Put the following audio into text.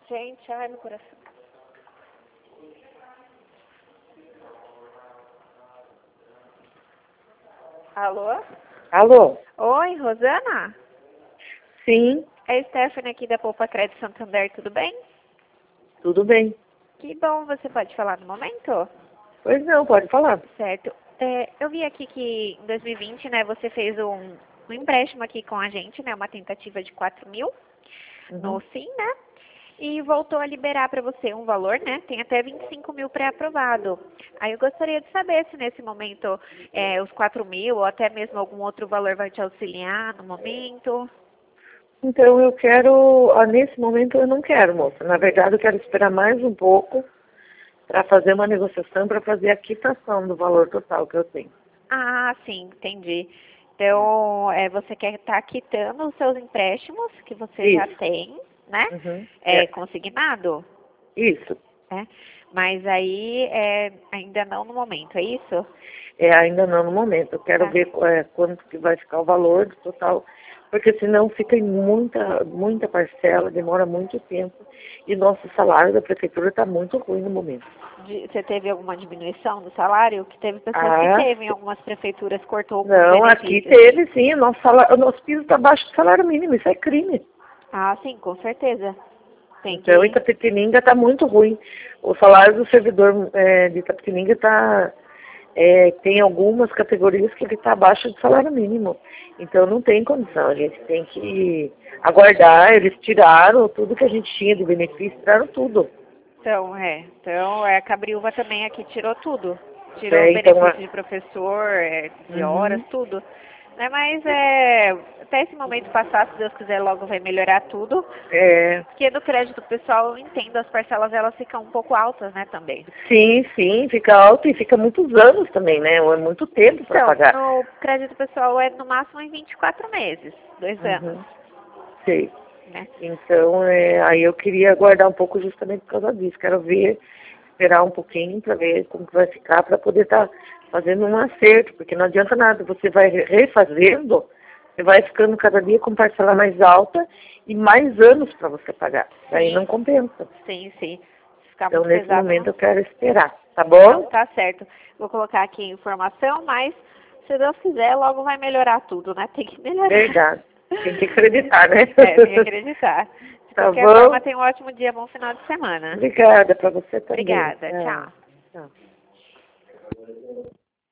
Gente, ai, meu coração. Alô? Alô? Oi, Rosana? Sim, É Stephanie aqui da Poupa Crédito Santander, tudo bem? tudo bem. Que bom, você pode falar no momento? Pois não, pode falar. Certo. Eu vi aqui que em 2020, né, você fez um empréstimo aqui com a gente, né, uma tentativa de 4.000 no Uhum. SIM, né? E voltou a liberar para você um valor, né? Tem até 25.000 pré-aprovado. Aí eu gostaria de saber se nesse momento os 4.000 ou até mesmo algum outro valor vai te auxiliar no momento. Então eu quero, nesse momento eu não quero, moça. Na verdade eu quero esperar mais um pouco para fazer uma negociação, para fazer a quitação do valor total que eu tenho. Ah, sim, entendi. Então, você quer estar quitando os seus empréstimos que você já Isso. tem, né? Uhum. É. Consignado, Isso. né? Mas aí ainda não no momento, é isso? É, ainda não no momento. Eu quero Tá. ver quanto que vai ficar o valor do total, porque senão fica em muita parcela, demora muito tempo. E nosso salário da prefeitura está muito ruim no momento. Você teve alguma diminuição do salário? Que teve pessoas que Ah, teve em algumas prefeituras, cortou alguns não, aqui benefícios. teve sim, o nosso piso está abaixo do salário mínimo, isso é crime. Ah, sim, com certeza. Tem Então, que. Itapetininga está muito ruim. O salário do servidor de Itapetininga tem algumas categorias que ele está abaixo do salário mínimo. Então, não tem condição, a gente tem que aguardar, eles tiraram tudo que a gente tinha de benefício, tiraram tudo. Então, a Cabriúva também aqui tirou tudo. Tirou o É, então, benefício de professor, de horas, uhum, tudo. Né? Mas até esse momento passar, se Deus quiser, logo vai melhorar tudo. é, Porque do crédito pessoal, eu entendo, as parcelas elas ficam um pouco altas, né, também. sim, fica alto e fica muitos anos também, né? É muito tempo para Então, pagar. no crédito pessoal é no máximo em 24 meses, 2 anos, Uhum. Sei. né? Então, aí eu queria aguardar um pouco justamente por causa disso. Quero ver, esperar um pouquinho para ver como que vai ficar, para poder estar fazendo um acerto, porque não adianta nada, você vai refazendo, você vai ficando cada dia com parcela mais alta e mais anos para você pagar. Daí não Sim, compensa. sim. Se ficar Então, muito nesse pesado, momento, não. eu quero esperar, tá Não, bom? tá certo. Vou colocar aqui a informação, mas se Deus quiser, logo vai melhorar tudo, né? Tem que melhorar. Verdade. Tem que acreditar, né? Tem que acreditar. De Tá qualquer forma, bom? tenha um ótimo dia, bom final de semana. Obrigada para você também. Obrigada, Tchau. tchau. Tchau.